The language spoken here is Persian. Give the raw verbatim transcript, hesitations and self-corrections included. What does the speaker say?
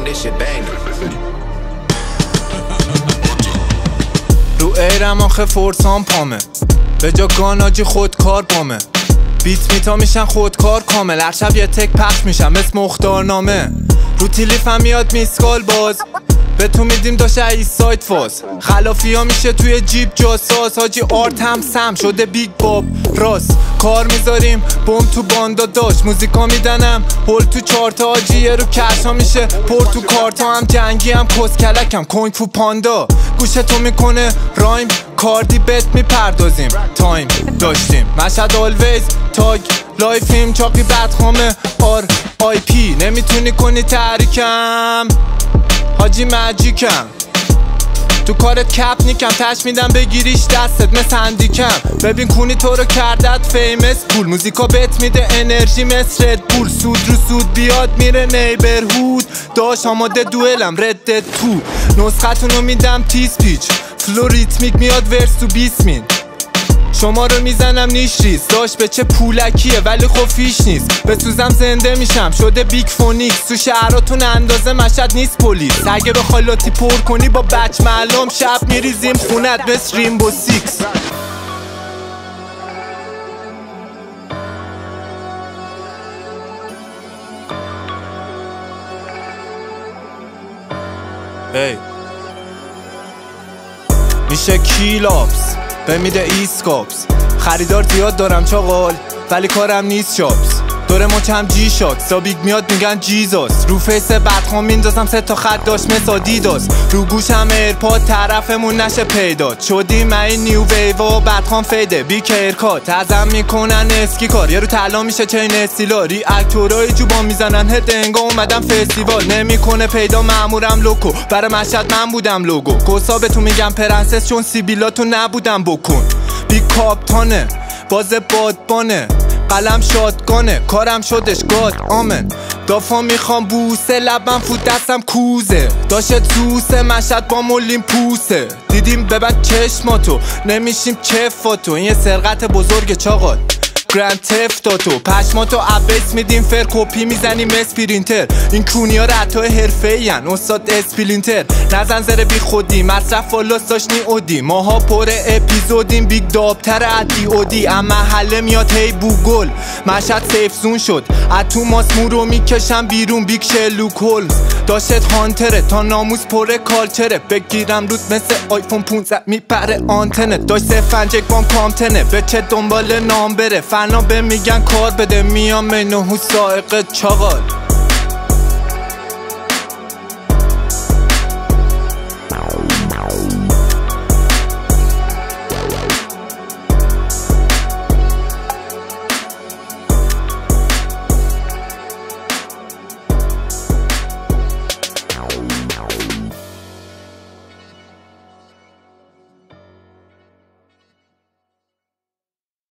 this shit banging. رو ایرم آخه فرسان پامه، به جا گاناجی خودکار پامه. بیت میتا میشن خودکار کامل، هر شب یه تک پخش میشم مثل مختارنامه. رو تیلیفم میاد میسکال باز، به تو میدیم داشته ایست سایت فاز. خلافی ها میشه توی جیب جاساس، حاجی آرت هم سم شده بیگ باب راست. کار میذاریم بوم تو باندا داشت، موزیکا میدنم هول تو چارتا، حاجی یه رو کشا میشه پر تو کارتا. هم جنگی هم کس کلکم کنگ فو پاندا، گوشه تو میکنه رایم کاردی بت میپردازیم. تایم داشتیم مشهد آلویز تاگ لایفیم، چاقی بدخامه آر آی پی. نمیتونی کنی تحریکم حاجی مجیکم، تو کارت کپ نیکم، تش میدم بگیریش دستت مثل هندیکم. ببین کونی تو رو کردت فیمس پول، موزیکا بت میده انرژی مثل رد بول. سود رو سود بیاد میره نیبرهود، داش آماده دوئلم ردت تو. نسختونو میدم تیز پیچ، فلو ریتمیک میاد ورس تو بیست مین. شما رو میزنم نیش ریز، داشت به چه پولکیه ولی خب فیش نیست. به سوزم زنده میشم شده بیگ فونیکس، تو شهراتون اندازه مشهد نیست پلیس. اگه بخوای لاتی پر کنی با بچ معلوم، شب میریزیم خونت مثل ریمبو سیکس. hey. میشه کیلاپس به میده ایسکاپس، خریدار زیاد دارم چاقال ولی کارم نیست شاپس. دوره ما کم جی شاک سابیگ میاد میگن جیزاس، رو فیس بدخوام میندازم سه تا خط داشت مثل آدیداس. رو گوشم ایرپاد طرفمون نشه پیدا، شدیم این نیو ویوا بدخوام فیده بی کیرکات. ازم میکنن اسکی کار، یه رو طلا میشه چین استیلا. ریاکتورای جوبان میزنن هد انگا اومدم فستیوال. نمیکنه پیدا مامورم لوکو، برای مشهد من بودم لوگو. گوسا بهتون میگم پرنسس چون سیبیلاتو نبودم بکن. بی کاپتانه باز بادبانه، قلم شادگانه کارم شدش گاد آمن. دافا میخوام بوسه لبم فود دستم کوزه، داشت توسه مشهد با مولیم پوسه. دیدیم ببند چشماتو نمیشیم کفاتو، این یه سرقت بزرگ چاقال گرند تفتاتو. پشماتو عبس میدیم فر کپی میزنیم اسپرینتر. این کونی ها رتای حرفه این استاد اسپلینتر. نزن زره بی خودی مصرف والاس داشت نی اودی، ماها پر اپیزودیم بیگ دابتر عدی اودی. اما محله میاد هی بوگل مشهد سیف زون شد، اتو ماسمو رو میکشم بیرون بیگ شلوک هولز. داشت هانتره تا ناموس پر کالچره، بگیرم رود مثل آیفون پونزده میپره آنتنه. داشت سفنجک بام کامتنه به چه دنبال نام بره، فنا به میگن کار بده میام منو سائق چاقال.